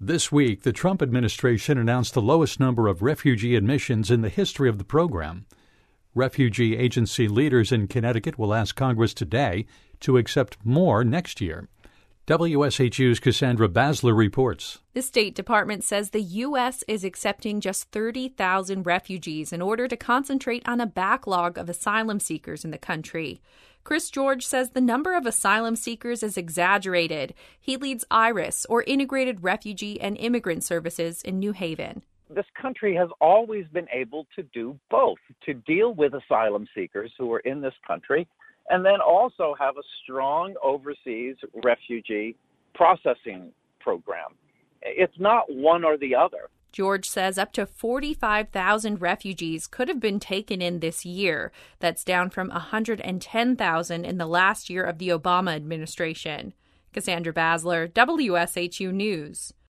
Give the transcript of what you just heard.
This week, the Trump administration announced the lowest number of refugee admissions in the history of the program. Refugee agency leaders in Connecticut will ask Congress today to accept more next year. WSHU's Cassandra Basler reports. The State Department says the U.S. is accepting just 30,000 refugees in order to concentrate on a backlog of asylum seekers in the country. Chris George says the number of asylum seekers is exaggerated. He leads IRIS, or Integrated Refugee and Immigrant Services, in New Haven. This country has always been able to do both, to deal with asylum seekers who are in this country, and then also have a strong overseas refugee processing program. It's not one or the other. George says up to 45,000 refugees could have been taken in this year. That's down from 110,000 in the last year of the Obama administration. Cassandra Basler, WSHU News.